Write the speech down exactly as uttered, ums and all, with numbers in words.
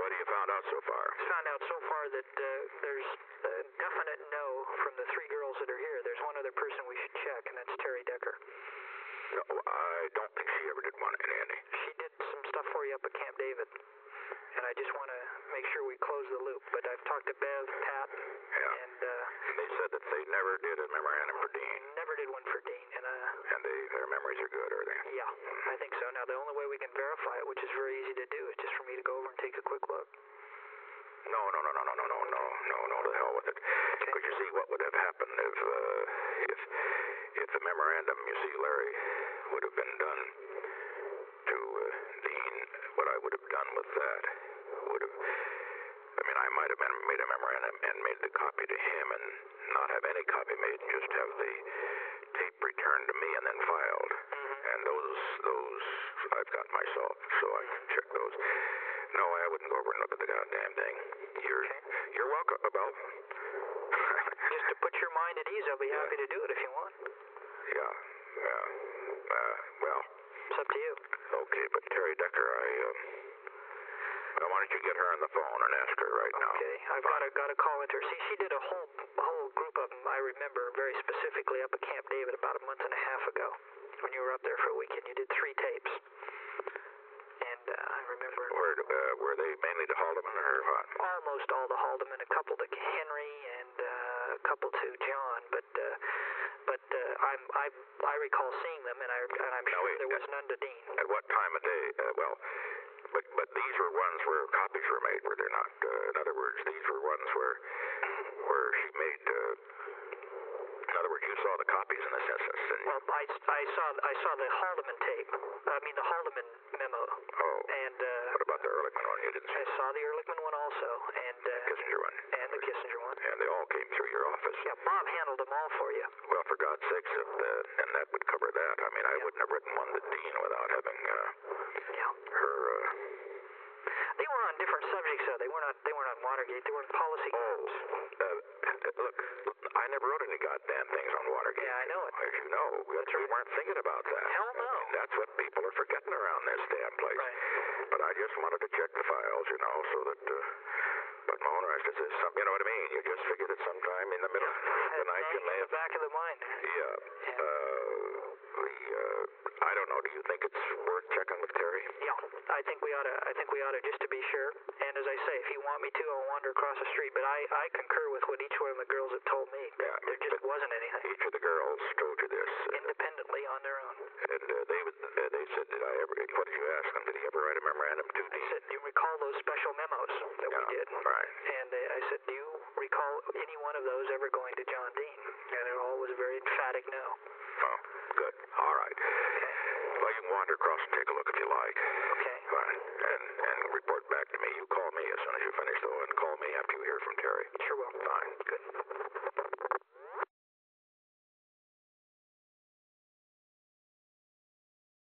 what have you found out so far? Found out so far that uh, there's a definite no from the three girls that are here. There's one other person we should check, and that's Terry Decker. No, I don't think she ever did want it, Andy. She did some stuff for you up at Camp David, and I just want to make sure we close the loop. But I've talked to Bev, Pat, Yeah. and uh, They said that they never did a memorandum for Dean. never did one for Dean. And uh, And they, their memories are good, are they? yeah, I think so. Now, the only way we can verify it, which is very easy to do, is just for me to go over and take a quick look. No, no, no, no, no, no, no, no, no, no, to hell with it. Okay. Because you see, what would have happened if, uh, if, if the memorandum, you see, Larry, would have been done to uh, Dean, what I would have done with that would have, I mean, I might have been, made a memorandum and made the copy to him and not have any copy made and just have the tape returned to me and then filed. Mm-hmm. And those, those, I've got myself, so I can check those. No, I wouldn't go over and look at the goddamn thing. You're, you're welcome, Bell. Just to put your mind at ease, I'll be happy to do it if you want. Yeah, yeah. Uh, well, It's up to you. okay, but Terry Decker, I, um, well, why don't you get her on the phone and ask her right now? Okay, I've got to got to call into her. See, she did a whole whole group of them. I remember very specifically up at Camp David about a month and a half ago when you were up there for a weekend. You did three tapes, and uh, I remember Where, uh, were they mainly to Haldeman or what? almost all the Haldeman, a couple to Henry, and uh, a couple to John. But uh, but uh, I'm I I recall seeing them, and I and I'm Now, sure wait, there was uh, none to Dean. At what time of day? Uh, well, but but these were ones where copies were made, were they not? Uh, in other words, these were ones where where she made. Uh, in other words, you saw the copies in this instance. And Well, I, I saw I saw the Haldeman tape. I mean the Haldeman memo. oh, And uh, what about the Ehrlichman one? You didn't I see saw the Ehrlichman one also, and uh, Kissinger one, and the Kissinger one. and they all came through your office. Yeah, Bob handled them all for you. Well, for God's sakes, if the, and that would cover that. I mean, I Yeah. wouldn't have written one to Dean without having uh, Yeah. her. Uh, They were on different subjects, though. They weren't on they weren't on Watergate. They were on policy oh, grounds. uh, look, I never wrote any goddamn things on Watergate. Yeah, I know it. As you know, we, we weren't thinking about that. Hell no. I mean, that's what people are forgetting around this damn place. Right. But I just wanted to check the files, you know, so that. Uh, but Mahone, I said, some, you know what I mean? You just figured it sometime in the middle of the And night you hanging may in have. the back of the mind. Yeah. Uh, the, uh, I don't know. Do you think it's worth checking with Terry? Yeah, I think we ought to. I think we ought to just to be sure. And as I say, if you want me to, I'll wander across the street. But I, I concur with what each one of the girls have told me. Yeah, There just but wasn't anything Each of the girls told you this. Uh, independently on their own. and uh, they would, uh, they said, did I ever, what did you ask them? Did he ever write a memorandum to I Dean? said, do you recall those special memos that we Yeah, did? right. And uh, I said, do you recall any one of those ever going to John Dean? And it all was a very emphatic no. Oh, good. All right. Well, you can wander across and take a look if you like. Okay. Fine. And, and report back to me. You call me as soon as you finish, though, and call me after you hear from Terry. Sure will. Fine. Good.